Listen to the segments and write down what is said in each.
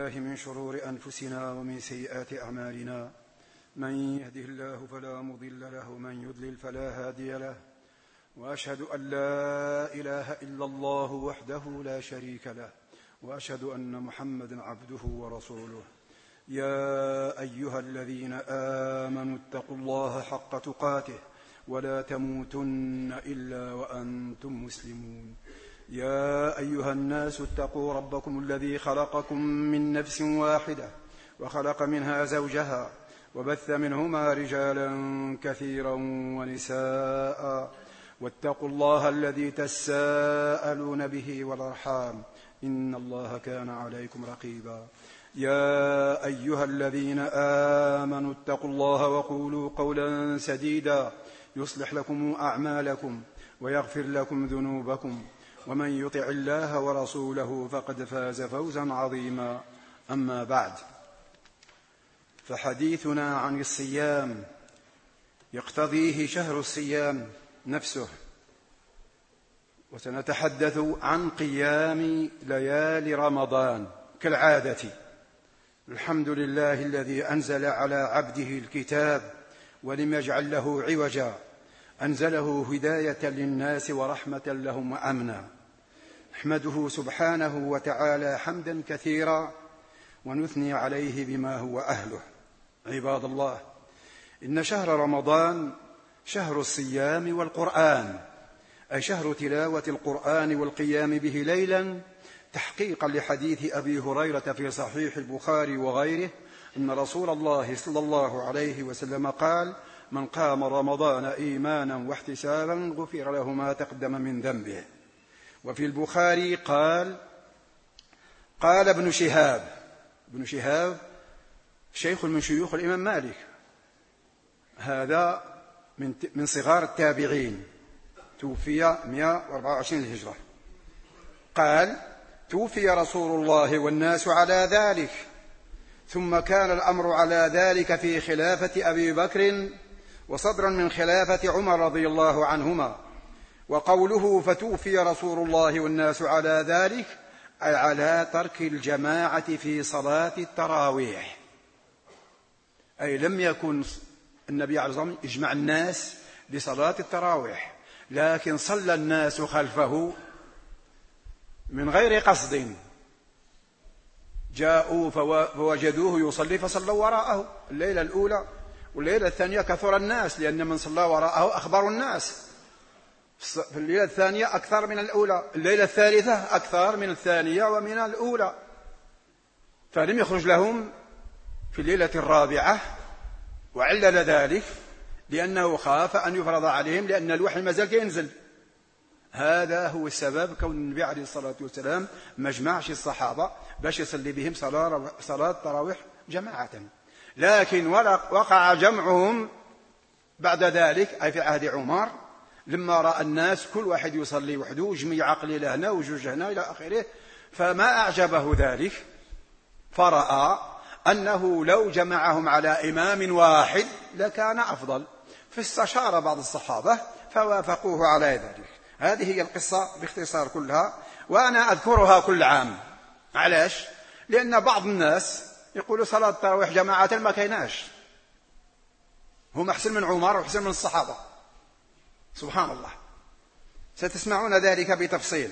بالله من شرور أنفسنا ومن سيئات أعمالنا. من يهده الله فلا مضل له ومن يضلل فلا هادي له، وأشهد أن لا إله إلا الله وحده لا شريك له، وأشهد أن محمدا عبده ورسوله. يا أيها الذين آمنوا اتقوا الله حق تقاته ولا تموتن إلا وأنتم مسلمون. يا أيها الناس اتقوا ربكم الذي خلقكم من نفس واحدة وخلق منها زوجها وبث منهما رجالا كثيرا ونساء، واتقوا الله الذي تساءلون به والأرحام إن الله كان عليكم رقيبا. يا أيها الذين آمنوا اتقوا الله وقولوا قولا سديدا يصلح لكم أعمالكم ويغفر لكم ذنوبكم، ومن يطع الله ورسوله فقد فاز فوزا عظيما. أما بعد، فحديثنا عن الصيام يقتضيه شهر الصيام نفسه، وسنتحدث عن قيام ليالي رمضان كالعادة. الحمد لله الذي أنزل على عبده الكتاب ولم يجعل له عوجا، أنزله هداية للناس ورحمة لهم وأمنا. نحمده سبحانه وتعالى حمدا كثيرا ونثني عليه بما هو أهله. عباد الله، إن شهر رمضان شهر الصيام والقرآن، أي شهر تلاوة القرآن والقيام به ليلا، تحقيقا لحديث أبي هريرة في صحيح البخاري وغيره أن رسول الله صلى الله عليه وسلم قال: من قام رمضان إيمانا واحتسابا غفر له ما تقدم من ذنبه. وفي البخاري قال ابن شهاب شيخ من شيوخ الإمام مالك، هذا من صغار التابعين، توفي 124 للهجرة، قال: توفي رسول الله والناس على ذلك، ثم كان الأمر على ذلك في خلافة أبي بكر وصدرا من خلافة عمر رضي الله عنهما. وقوله فتوفي رسول الله والناس على ذلك أي على ترك الجماعة في صلاة التراويح، أي لم يكن النبي عليه الصلاة والسلام يجمع الناس لصلاة التراويح، لكن صلى الناس خلفه من غير قصد، جاءوا فوجدوه يصلي فصلوا وراءه الليلة الأولى، والليلة الثانية كثر الناس، لأن من صلى وراءه أخبر الناس. في الليلة الثانية أكثر من الأولى، الليلة الثالثة أكثر من الثانية ومن الأولى، فلم يخرج لهم في الليلة الرابعة، وعلل ذلك لأنه خاف أن يفرض عليهم، لأن الوحي ما زال ينزل. هذا هو السبب كون النبي عليه الصلاة والسلام ما جمعش الصحابة باش يصلي بهم صلاة التراويح جماعة، لكن وقع جمعهم بعد ذلك، أي في عهد عمر، لما رأى الناس كل واحد يصلي وحده وجميع عقل لهنا وجوج هنا إلى آخره، فما أعجبه ذلك، فرأى أنه لو جمعهم على إمام واحد لكان أفضل، فاستشار بعض الصحابة فوافقوه على ذلك. هذه هي القصة باختصار كلها، وأنا أذكرها كل عام. علاش؟ لأن بعض الناس يقولوا صلاة التراويح جماعة ما كيناش، هم أحسن من عمر وأحسن من الصحابة، سبحان الله. ستسمعون ذلك بتفصيل.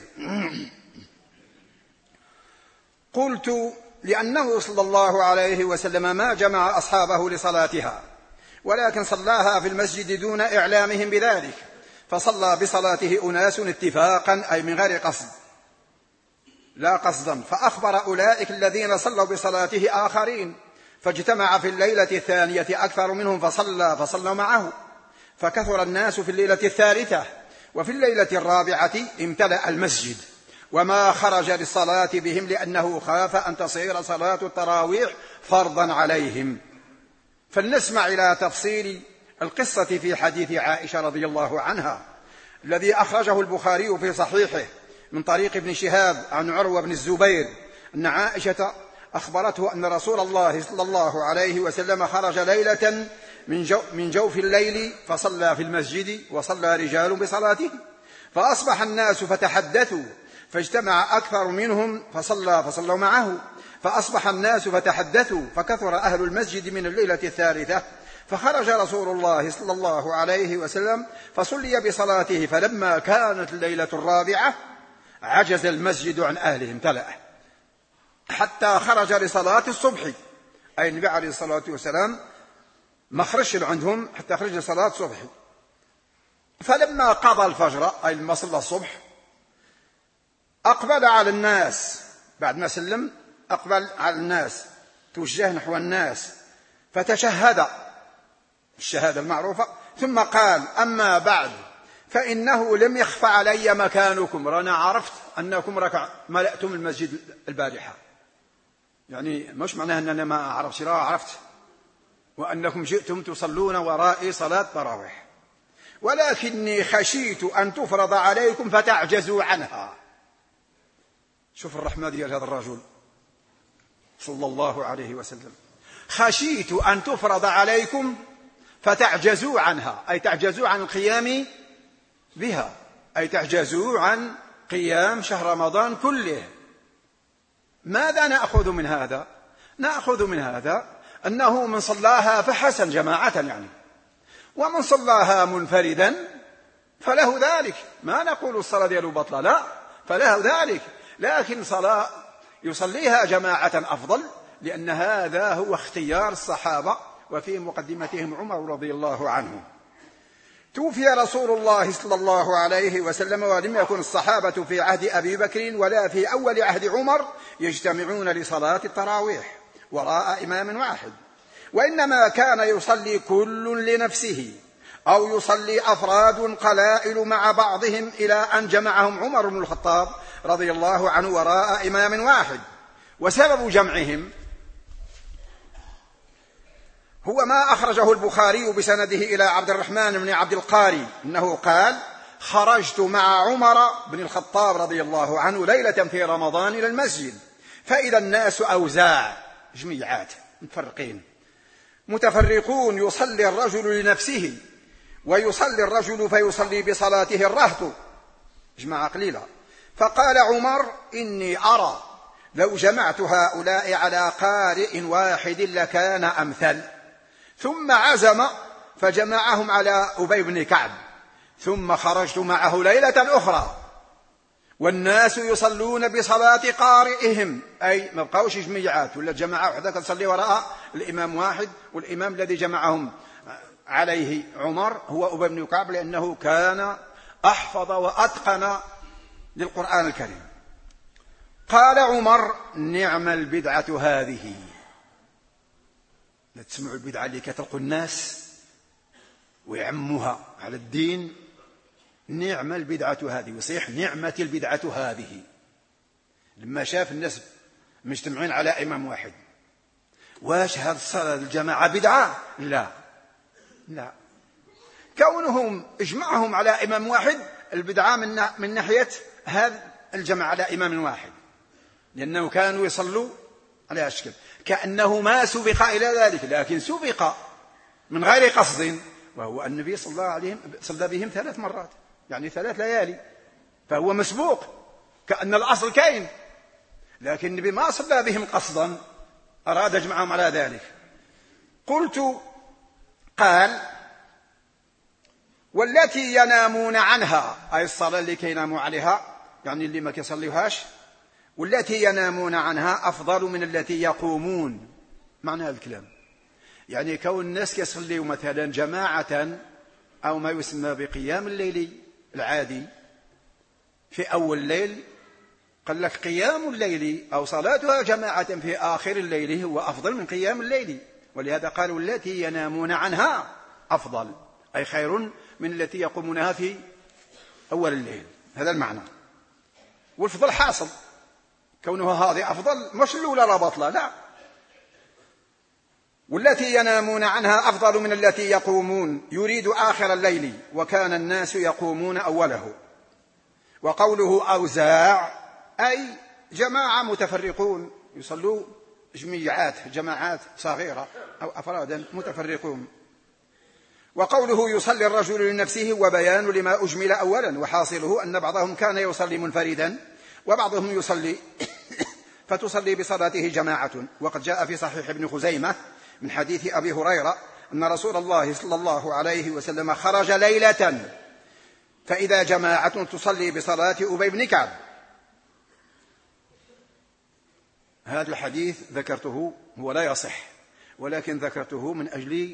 قلت: لأنه صلى الله عليه وسلم ما جمع أصحابه لصلاتها، ولكن صلاها في المسجد دون إعلامهم بذلك، فصلى بصلاته أناس اتفاقا، أي من غير قصد لا قصدا، فأخبر أولئك الذين صلوا بصلاته آخرين، فاجتمع في الليلة الثانية أكثر منهم فصلوا معه، فكثر الناس في الليلة الثالثة، وفي الليلة الرابعة امتلأ المسجد، وما خرج للصلاة بهم لأنه خاف أن تصير صلاة التراويح فرضا عليهم. فلنسمع إلى تفصيل القصة في حديث عائشة رضي الله عنها الذي أخرجه البخاري في صحيحه من طريق ابن شهاب عن عروة بن الزبير أن عائشة أخبرته أن رسول الله صلى الله عليه وسلم خرج ليلة من جوف الليل فصلى في المسجد، وصلى رجال بصلاته، فأصبح الناس فتحدثوا فاجتمع أكثر منهم فصلوا معه، فأصبح الناس فتحدثوا، فكثر أهل المسجد من الليلة الثالثة، فخرج رسول الله صلى الله عليه وسلم فصلي بصلاته، فلما كانت الليلة الرابعة عجز المسجد عن أهله، امتلأ حتى خرج لصلاة الصبح، أي النبي عليه الصلاة والسلام ما خرج عندهم حتى خرج لصلاة الصبح. فلما قضى الفجر، أي لما صلى الصبح، أقبل على الناس، بعد ما سلم أقبل على الناس، توجه نحو الناس فتشهد الشهادة المعروفة، ثم قال: أما بعد فإنه لم يخف علي مكانكم، رانا عرفت أنكم ملأتم المسجد البارحة، يعني مش معناه أننا ما عرفت، عرفت، وأنكم جئتم تصلون ورائي صلاة تراويح، ولكني خشيت أن تفرض عليكم فتعجزوا عنها. شوف الرحمة ديال هذا الرجل صلى الله عليه وسلم، خشيت أن تفرض عليكم فتعجزوا عنها، أي تعجزوا عن القيام بها، أي تعجزوا عن قيام شهر رمضان كله. ماذا نأخذ من هذا؟ نأخذ من هذا أنه من صلاها فحسن جماعة يعني، ومن صلاها منفردا فله ذلك، ما نقول الصلاة دياله بطلة، لا، فله ذلك، لكن صلاة يصليها جماعة أفضل، لأن هذا هو اختيار الصحابة، وفي مقدمتهم عمر رضي الله عنه. توفي رسول الله صلى الله عليه وسلم، ولم يكن الصحابة في عهد أبي بكر ولا في أول عهد عمر يجتمعون لصلاة التراويح وراء إمام واحد، وإنما كان يصلي كل لنفسه، أو يصلي أفراد قلائل مع بعضهم، إلى أن جمعهم عمر بن الخطاب رضي الله عنه وراء إمام واحد. وسبب جمعهم هو ما أخرجه البخاري بسنده إلى عبد الرحمن بن عبد القاري أنه قال: خرجت مع عمر بن الخطاب رضي الله عنه ليلة في رمضان إلى المسجد، فإذا الناس أوزاع، جميعات متفرقون، يصلي الرجل لنفسه، ويصلي الرجل فيصلي بصلاته الرهط، جماعة قليلة. فقال عمر: إني أرى لو جمعت هؤلاء على قارئ واحد لكان أمثل. ثم عزم فجمعهم على أبي بن كعب، ثم خرجت معه ليلة أخرى والناس يصلون بصلاة قارئهم، أي ما بقاوش جميعات ولا جماعة واحدة تصلي وراء الإمام واحد، والإمام الذي جمعهم عليه عمر هو أبي بن كعب، لأنه كان أحفظ وأتقن للقرآن الكريم. قال عمر: نعم البدعة هذه. لا تسمعوا البدعة اللي كتلقوا الناس ويعموها على الدين، نعم البدعة هذه، وصيح نعمة البدعة هذه. لما شاف الناس مجتمعين على إمام واحد، واش هذا الصلاة الجماعة بدعة؟ لا، كونهم اجمعهم على إمام واحد البدعة من ناحية هذا الجمع على إمام واحد، لأنه كانوا يصلوا على أشكال كأنه ما سبق إلى ذلك، لكن سبق من غير قصد، وهو النبي صلى الله عليه وسلم صلى بهم 3 مرات، يعني 3 ليالي، فهو مسبوق كأن الأصل كاين، لكن النبي ما صلى بهم قصدا، أراد جمعهم على ذلك. قال: والتي ينامون عنها، أي الصلاة اللي كيناموا عليها، يعني اللي ما كيصليوهاش، والتي ينامون عنها أفضل من التي يقومون. معنى هذا الكلام يعني كون الناس يصليوا مثلا جماعة أو ما يسمى بقيام الليل العادي في أول الليل، قال لك قيام الليل أو صلاتها جماعة في آخر الليل هو أفضل من قيام الليل، ولهذا قالوا التي ينامون عنها أفضل، أي خير من التي يقومونها في أول الليل. هذا المعنى، والفضل حاصل، كونه هذه أفضل، مش الأولى لا بطلة، لا. والتي ينامون عنها أفضل من التي يقومون، يريد آخر الليل، وكان الناس يقومون أوله. وقوله أوزاع أي جماعة متفرقون، يصلوا جماعات صغيرة أو أفرادا متفرقون. وقوله يصلي الرجل لنفسه وبيان لما أجمل أولا، وحاصله أن بعضهم كان يصلي منفردا وبعضهم يصلي فتصلي بصلاته جماعة. وقد جاء في صحيح ابن خزيمة من حديث أبي هريرة أن رسول الله صلى الله عليه وسلم خرج ليلة فإذا جماعة تصلي بصلاة أبي بن كعب. هذا الحديث ذكرته هو لا يصح، ولكن ذكرته من أجل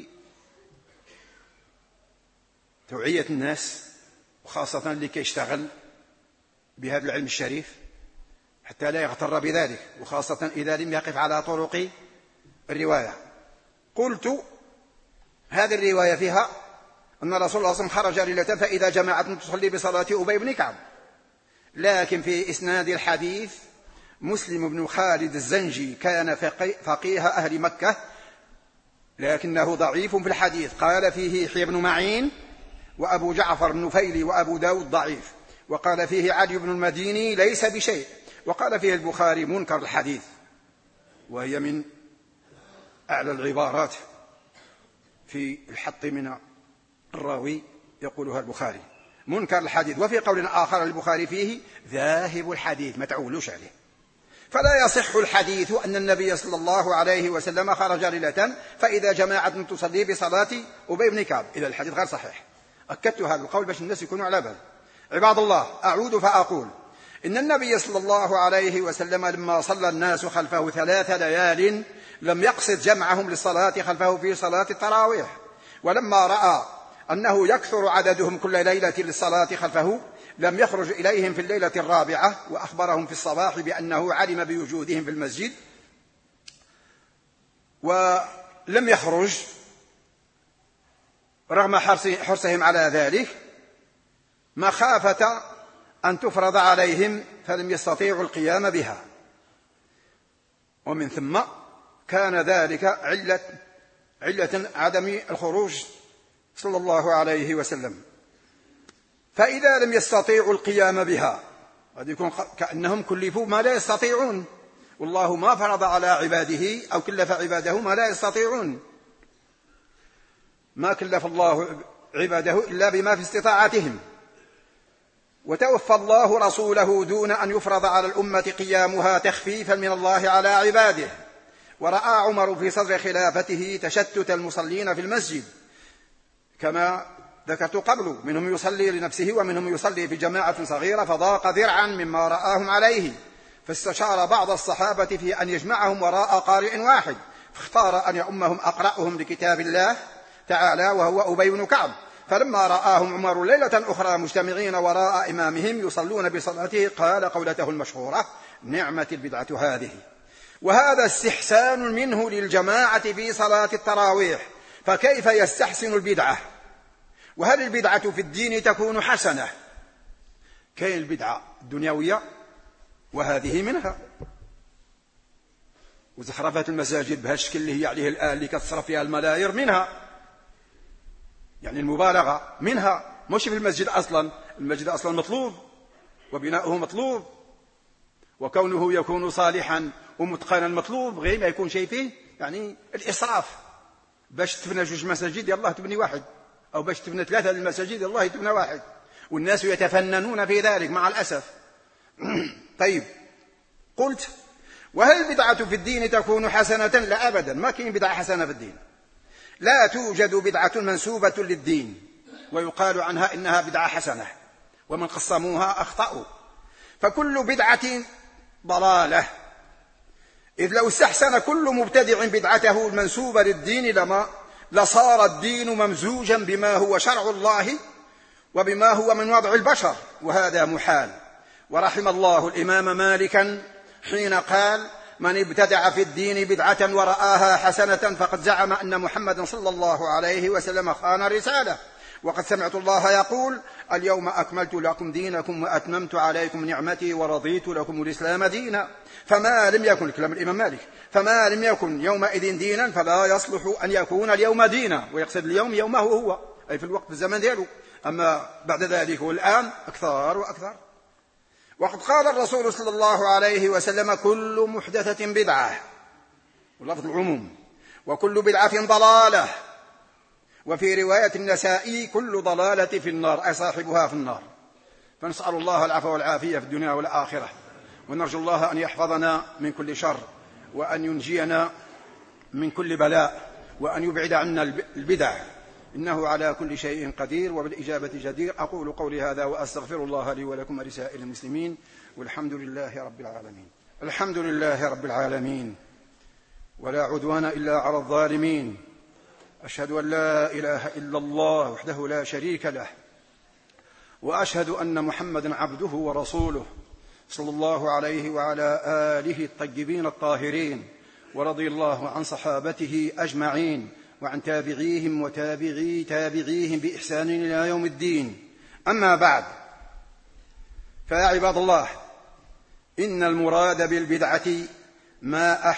توعية الناس، وخاصة لكي يشتغل بهذا العلم الشريف حتى لا يغتر بذلك، وخاصة إذا لم يقف على طرق الرواية. قلت هذه الرواية فيها أن رسول الله صلى الله عليه وسلم خرج ليلة فإذا جماعة تصلي بصلاة أبي بن كعب، لكن في إسناد الحديث مسلم بن خالد الزنجي كان فقيه أهل مكة، لكنه ضعيف في الحديث. قال فيه يحيى بن معين وأبو جعفر بن نفيل وأبو داود ضعيف، وقال فيه علي بن المديني ليس بشيء، وقال فيه البخاري منكر الحديث، وهي من أعلى العبارات في الحط من الراوي يقولها البخاري، منكر الحديث. وفي قول آخر البخاري فيه ذاهب الحديث، ما تعولوش عليه. فلا يصح الحديث أن النبي صلى الله عليه وسلم خرج ليلة فإذا جماعة تصلي بصلاة أبي بن كعب. إذا الحديث غير صحيح. أكدت هذا القول باش الناس يكونوا على بال. عباد الله، أعود فأقول إن النبي صلى الله عليه وسلم لما صلى الناس خلفه 3 ليال لم يقصد جمعهم للصلاة خلفه في صلاة التراويح، ولما رأى أنه يكثر عددهم كل ليلة للصلاة خلفه لم يخرج إليهم في الليلة الرابعة، وأخبرهم في الصباح بأنه علم بوجودهم في المسجد، ولم يخرج رغم حرصهم على ذلك مخافة أن تفرض عليهم فلم يستطيعوا القيام بها، ومن ثم كان ذلك علة عدم الخروج صلى الله عليه وسلم. فإذا لم يستطيعوا القيام بها قد يكون كأنهم كلفوا ما لا يستطيعون، والله ما فرض على عباده أو كلف عباده ما لا يستطيعون، ما كلف الله عباده إلا بما في استطاعتهم. وتوفى الله رسوله دون أن يفرض على الأمة قيامها تخفيفا من الله على عباده. ورأى عمر في صدر خلافته تشتت المصلين في المسجد كما ذكرت قبل، منهم يصلي لنفسه ومنهم يصلي في جماعة صغيرة، فضاق ذرعا مما رآهم عليه، فاستشار بعض الصحابة في أن يجمعهم وراء قارئ واحد، فاختار أن يؤمهم أقرأهم لكتاب الله تعالى وهو أبي بن كعب. فلما رآهم عمر ليلة أخرى مجتمعين وراء إمامهم يصلون بصلاته قال قولته المشهورة: نعمة البدعة هذه. وهذا استحسان منه للجماعة في صلاة التراويح، فكيف يستحسن البدعة؟ وهل البدعة في الدين تكون حسنة؟ كاين البدعة الدنيوية وهذه منها، وزخرفات المساجد بهالشكل اللي هي عليه الآن اللي كتصرف فيها الملايير منها، يعني المبالغة منها، مش في المسجد أصلا، المسجد أصلا مطلوب وبناؤه مطلوب، وكونه يكون صالحا ومتقنا مطلوب، غير ما يكون شيء فيه يعني الإسراف. باش تبنى 2 مساجد يالله تبني 1، أو باش تبنى 3 للمساجد يالله تبنى 1، والناس يتفننون في ذلك مع الأسف. طيب، قلت: وهل البدعة في الدين تكون حسنة؟ لا أبدا، ما كاين بدعة حسنة في الدين، لا توجد بدعة منسوبة للدين ويقال عنها إنها بدعة حسنة، ومن قسموها أخطأوا، فكل بدعة ضلالة، إذ لو استحسن كل مبتدع بدعته المنسوبة للدين لصار الدين ممزوجا بما هو شرع الله وبما هو من وضع البشر، وهذا محال. ورحم الله الإمام مالكا حين قال: من ابتدع في الدين بدعة ورآها حسنة فقد زعم أن محمدا صلى الله عليه وسلم خان رسالة. وقد سمعت الله يقول: اليوم أكملت لكم دينكم وأتممت عليكم نعمتي ورضيت لكم الإسلام دينا. فما لم يكن، كلام الإمام مالك، فما لم يكن يومئذ دينا فلا يصلح أن يكون اليوم دينا، ويقصد اليوم يومه هو، أي في الوقت في الزمن دياله، أما بعد ذلك والآن أكثر وأكثر. وقد قال الرسول صلى الله عليه وسلم: كل محدثة بدعة، ولفظ العموم، وكل بدعة ضلالة. وفي رواية النسائي: كل ضلالة في النار، أي صاحبها في النار. فنسأل الله العفو والعافية في الدنيا والآخرة. ونرجو الله أن يحفظنا من كل شر، وأن ينجينا من كل بلاء، وأن يبعد عنا البدع، إنه على كل شيء قدير وبالإجابة جدير. أقول قولي هذا وأستغفر الله لي ولكم ولسائر المسلمين، والحمد لله رب العالمين. الحمد لله رب العالمين، ولا عدوان إلا على الظالمين. أشهد أن لا إله إلا الله وحده لا شريك له، وأشهد أن محمدا عبده ورسوله صلى الله عليه وعلى آله الطيبين الطاهرين، ورضي الله عن صحابته أجمعين، وعن تابعيهم وتابعي تابعيهم بإحسان إلى يوم الدين. أما بعد، فيا عباد الله، إن المراد بالبدعة ما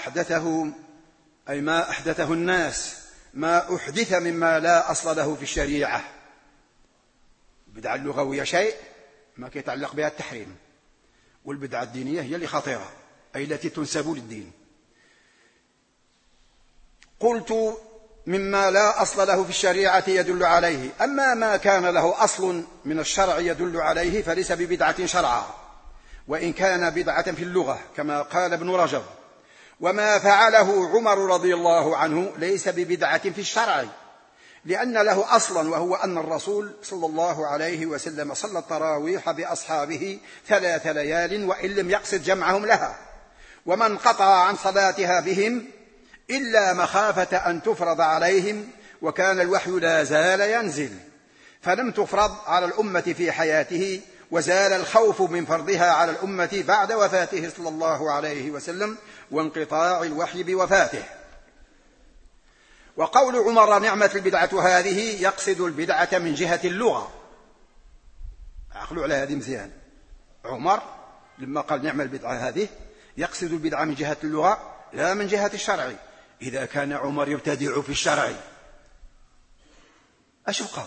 أحدثه الناس، ما أحدث مما لا أصل له في الشريعة. البدعة اللغوية شيء ما يتعلق بها التحريم، والبدعة الدينية هي اللي خطيرة، أي التي تنسب للدين. قلت مما لا أصل له في الشريعة يدل عليه، أما ما كان له أصل من الشرع يدل عليه فليس ببدعة شرعا، وإن كان بدعة في اللغة كما قال ابن رجب. وما فعله عمر رضي الله عنه ليس ببدعة في الشرع، لأن له أصلا، وهو أن الرسول صلى الله عليه وسلم صلى التراويح بأصحابه 3 ليال وإن لم يقصد جمعهم لها، ومن قطع عن صلاتها بهم إلا مخافة أن تفرض عليهم، وكان الوحي لا زال ينزل، فلم تفرض على الأمة في حياته، وزال الخوف من فرضها على الأمة بعد وفاته صلى الله عليه وسلم وانقطاع الوحي بوفاته. وقول عمر نعمة البدعة هذه يقصد البدعة من جهة اللغة. عقلوا على هذه مزيان. عمر لما قال نعمة البدعة هذه يقصد البدعة من جهة اللغة لا من جهة الشرع. إذا كان عمر يبتدع في الشرع أش بقى؟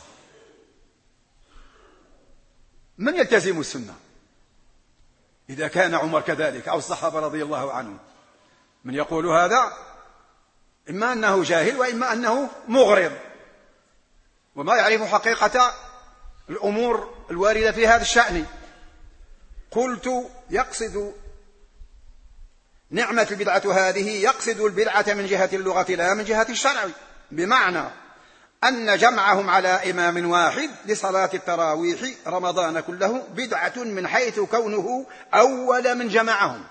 من يلتزم السنة؟ إذا كان عمر كذلك أو الصحابة رضي الله عنهم، من يقول هذا إما أنه جاهل وإما أنه مغرض وما يعرف حقيقة الأمور الواردة في هذا الشأن. قلت يقصد نعمة البدعة هذه يقصد البدعة من جهة اللغة لا من جهة الشرع، بمعنى أن جمعهم على إمام واحد لصلاة التراويح رمضان كله بدعة من حيث كونه أول من جمعهم،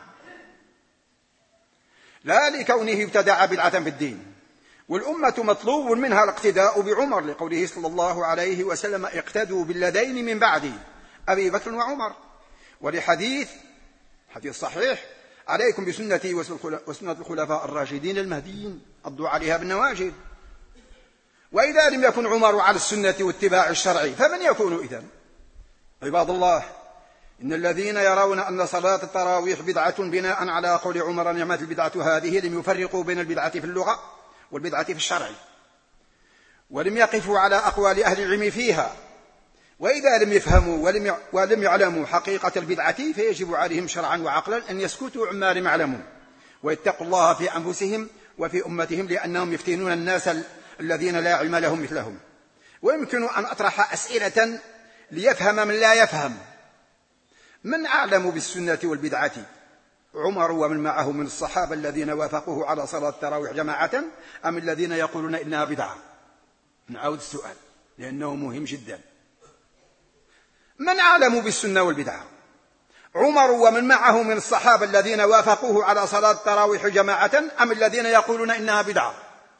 لا لكونه ابتدع بدعة في الدين. والأمة مطلوب منها الاقتداء بعمر، لقوله صلى الله عليه وسلم اقتدوا بالذين من بعدي أبي بكر وعمر، ولحديث صحيح عليكم بسنتي وسنة الخلفاء الراشدين المهديين عضوا عليها بالنواجذ. وإذا لم يكن عمر على السنة واتباع الشرع فمن يكون إذن؟ عباد الله، إن الذين يرون أن صلاة التراويح بدعة بناء على قول عمر نعمة البدعة هذه لم يفرقوا بين البدعة في اللغة والبدعة في الشرع، ولم يقفوا على أقوال أهل العلم فيها. وإذا لم يفهموا ولم يعلموا حقيقة البدعة فيجب عليهم شرعا وعقلا أن يسكتوا عما لم يعلموا، ويتقوا الله في أنفسهم وفي أمتهم، لأنهم يفتنون الناس الذين لا علم لهم مثلهم. ويمكن أن أطرح أسئلة ليفهم من لا يفهم. من أعلم بالسنة والبدعة، عمر ومن معه من الصحابة الذين وافقوه على صلاة التراويح جماعة، أم الذين يقولون إنها بدعة؟ نعود السؤال لأنه مهم جدا. من أعلم بالسنة والبدعة، عمر ومن معه من الصحابة الذين وافقوه على صلاة التراويح جماعة، أم الذين يقولون إنها بدعة؟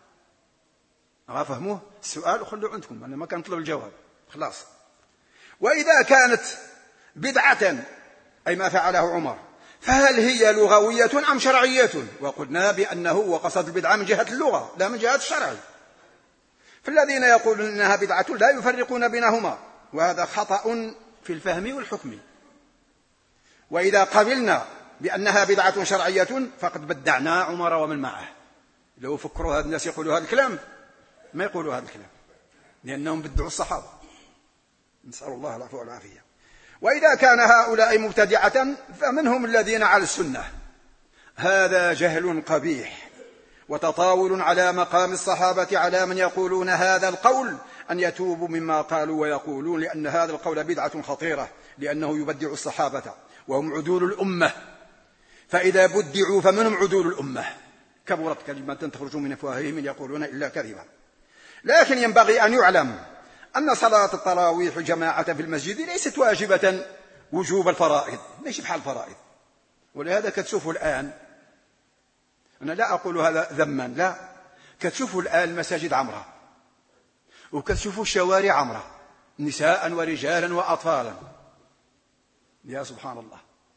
فهموه السؤال وخلوا عندكم، أنا ما كان طلب الجواب خلاص. وإذا كانت بدعة أي ما فعله عمر، فهل هي لغوية أم شرعية؟ وقلنا بأنه وقصد البدعة من جهة اللغة لا من جهة الشرع. فالذين يقولون إنها بدعة لا يفرقون بينهما، وهذا خطأ في الفهم والحكم. وإذا قبلنا بأنها بدعة شرعية فقد بدعنا عمر ومن معه. لو فكروا هذا الناس يقولوا هذا الكلام ما يقولوا هذا الكلام، لأنهم بدعوا الصحابة، نسأل الله العفو والعافية. وإذا كان هؤلاء مبتدعة فمنهم الذين على السنة، هذا جهل قبيح وتطاول على مقام الصحابة على من يقولون هذا القول أن يتوبوا مما قالوا ويقولون، لأن هذا القول بدعة خطيرة، لأنه يبدع الصحابة وهم عدول الأمة فإذا بدعوا فمنهم عدول الأمة. كبرت كلمة تخرج من أفواههم يقولون إلا كذبا. لكن ينبغي أن يعلم أن صلاة التراويح جماعة في المسجد ليست واجبة وجوب الفرائض، ليس بحال الفرائض. ولهذا كتشوفوا الآن، أنا لا أقول هذا ذما، لا، كتشوفوا الآن المساجد عمرة، وكتشوفوا الشوارع عمرة، نساء ورجالا وأطفالا. يا سبحان الله.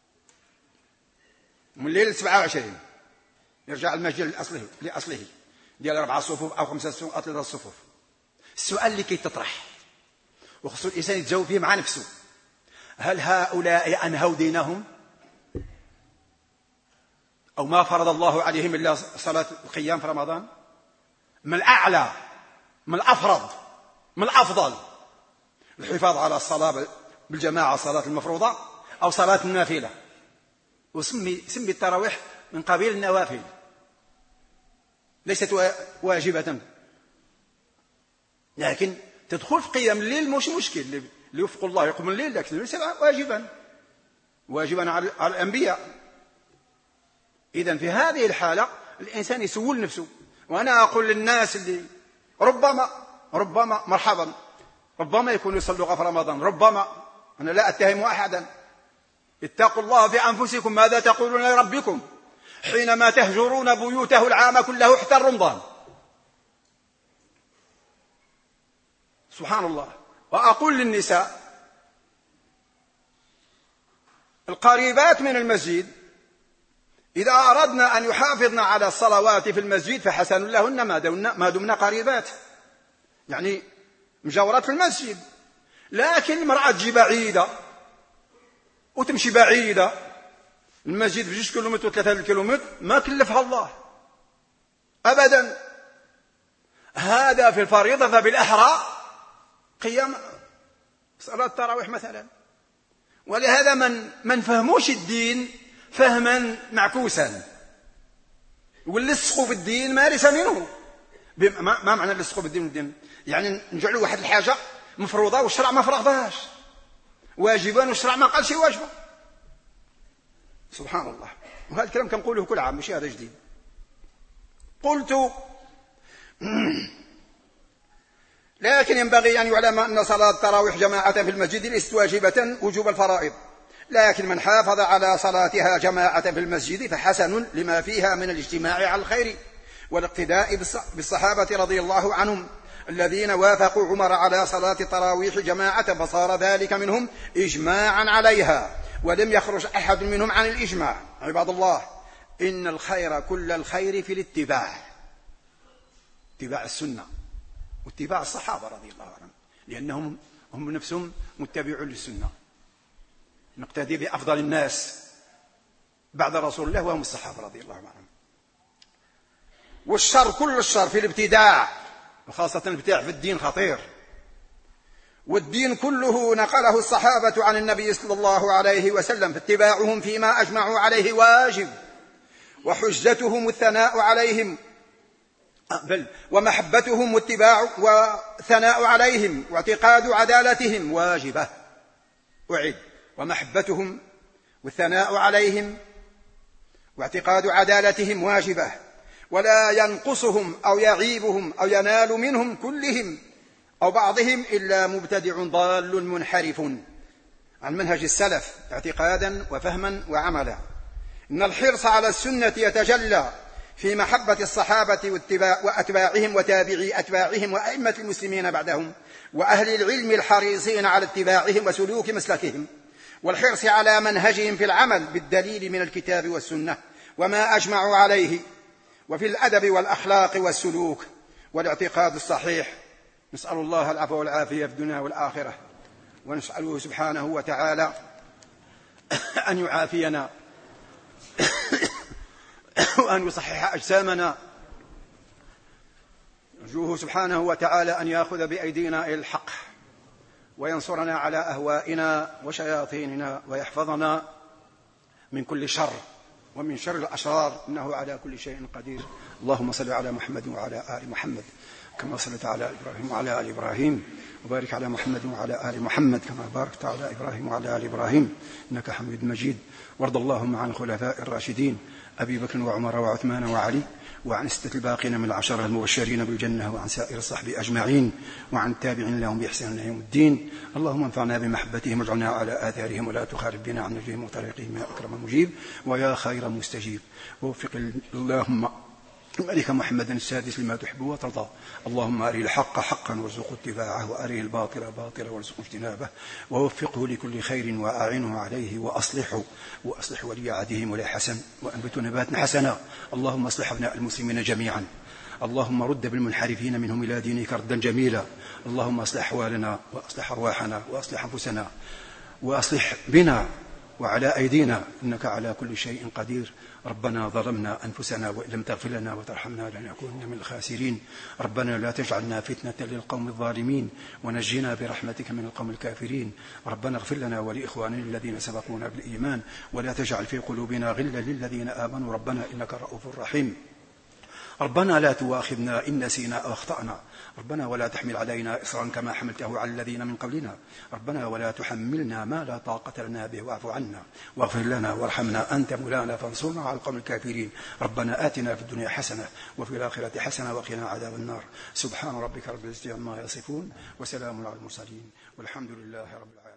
من ليلة 27 يرجع المسجد لأصله ديال 4 صفوف أو 5 صفوف. السؤال اللي كيتطرح وخصوص الإنسان يتجاوب فيه مع نفسه: هل هؤلاء أنهوا دينهم؟ أو ما فرض الله عليهم إلا صلاة القيام في رمضان؟ ما الأعلى، ما الأفرض، ما الأفضل؟ الحفاظ على الصلاة بالجماعة، صلاة المفروضة، أو صلاة النافلة؟ وسمي التراويح من قبيل النوافل، ليست واجبة، لكن تدخل في قيام الليل مش مشكل، اللي يوفق الله يقوم الليل، لكن ليس واجبا على الأنبياء. إذن في هذه الحالة الإنسان يسول نفسه. وأنا أقول للناس اللي ربما مرحبا، ربما يكونوا يصلوا في رمضان، ربما، أنا لا أتهم أحدا، اتقوا الله في أنفسكم ماذا تقولون لربكم حينما تهجرون بيوته العام كله حتى رمضان. سبحان الله. وأقول للنساء القريبات من المسجد إذا أردنا أن يحافظن على الصلوات في المسجد فحسن لهن ما دمنا قريبات، يعني مجاورات في المسجد. لكن المرأة تجي بعيدة وتمشي بعيدة، المسجد في 2 كيلومتر و3 كيلومتر، ما كلفها الله أبدا. هذا في الفريضة، فبالأحرى قيام صلاة التراويح مثلا. ولهذا من فهموش الدين فهما معكوسا، واللصقوا في الدين ما ليس منه. ما معنى اللصقوا في الدين؟ يعني نجعلوا واحد الحاجة مفروضة والشرع ما فرضهاش، واجبا والشرع ما قالش واجبا. سبحان الله. وهذا الكلام كنقوله كل عام، ماشي هذا جديد. قلت لكن ينبغي أن يعلم أن صلاة التراويح جماعة في المسجد ليست واجبة وجوب الفرائض، لكن من حافظ على صلاتها جماعة في المسجد فحسن لما فيها من الاجتماع على الخير والاقتداء بالصحابة رضي الله عنهم الذين وافقوا عمر على صلاة التراويح جماعة، فصار ذلك منهم إجماعا عليها، ولم يخرج أحد منهم عن الإجماع. عباد الله، إن الخير كل الخير في الاتباع السنة واتباع الصحابة رضي الله عنهم، لأنهم هم نفسهم متبعون للسنة. نقتدي بأفضل الناس بعد رسول الله وهم الصحابة رضي الله عنهم. والشر كل الشر في الابتداع، وخاصة الابتداع في الدين خطير. والدين كله نقله الصحابة عن النبي صلى الله عليه وسلم، فاتباعهم فيما أجمعوا عليه واجب، وحجتهم الثناء عليهم، بل ومحبتهم والثناء عليهم واعتقاد عدالتهم واجبة. أعيد: ومحبتهم والثناء عليهم واعتقاد عدالتهم واجبة، ولا ينقصهم أو يعيبهم أو ينال منهم كلهم أو بعضهم إلا مبتدع ضال منحرف عن منهج السلف اعتقادا وفهما وعملا. إن الحرص على السنة يتجلى في محبة الصحابة وأتباعهم وتابعي أتباعهم وأئمة المسلمين بعدهم وأهل العلم الحريصين على اتباعهم وسلوك مسلكهم، والحرص على منهجهم في العمل بالدليل من الكتاب والسنة وما أجمعوا عليه، وفي الأدب والأخلاق والسلوك والاعتقاد الصحيح. نسأل الله العفو والعافية في الدنيا والآخرة، ونسأله سبحانه وتعالى أن يعافينا وأن يصحح أجسامنا. نرجوه سبحانه وتعالى أن يأخذ بأيدينا إلى الحق وينصرنا على أهوائنا وشياطيننا ويحفظنا من كل شر. ومن شر الأشرار، إنه على كل شيء قدير. اللهم صل على محمد وعلى آل محمد كما صليت على إبراهيم وعلى آل إبراهيم، وبارك على محمد وعلى آل محمد كما باركت على إبراهيم وعلى آل إبراهيم إنك حميد مجيد. وارض اللهم عن الخلفاء الراشدين أبي بكر وعمر وعثمان وعلي، وعن الستة الباقين من العشرة المبشرين بالجنة، وعن سائر الصحب أجمعين، وعن التابعين لهم بإحسان إلى يوم الدين. اللهم انفعنا بمحبتهم واجعلنا على آثارهم ولا تخالف بنا عن نجيهم وطريقهم يا أكرم المجيب ويا خير مستجيب. ووفق اللهم الملك محمد السادس لما تحب وترضى. اللهم أري الحق حقا وارزقه اتباعه، وأري الباطل باطلا وارزقه اجتنابه، ووفقه لكل خير وأعنه عليه، وأصلح ولي عهده مولاي حسن، وأنبت نباتا حسنا. اللهم اصلح أبناء المسلمين جميعا، اللهم رد بالمنحرفين منهم إلى دينك ردا جميلا. اللهم اصلح أحوالنا وأصلح أرواحنا وأصلح أنفسنا وأصلح بنا وعلى أيدينا، إنك على كل شيء قدير. ربنا ظلمنا أنفسنا وإن لم تغفر لنا وترحمنا لنكونن من الخاسرين. ربنا لا تجعلنا فتنة للقوم الظالمين، ونجنا برحمتك من القوم الكافرين. ربنا اغفر لنا ولإخواننا الذين سبقونا بالإيمان، ولا تجعل في قلوبنا غلا للذين آمنوا ربنا إنك رؤوف رحيم. ربنا لا تؤاخذنا إن نسينا أو أخطأنا، ربنا ولا تحمل علينا إصرا كما حملته على الذين من قبلنا، ربنا ولا تحملنا ما لا طاقة لنا به واعف عنا واغفر لنا وارحمنا أنت مولانا فانصرنا على القوم الكافرين. ربنا آتنا في الدنيا حسنة وفي الآخرة حسنة وقنا عذاب النار. سبحان ربك رب العزة عما يصفون، وسلام على المرسلين، والحمد لله رب العالمين.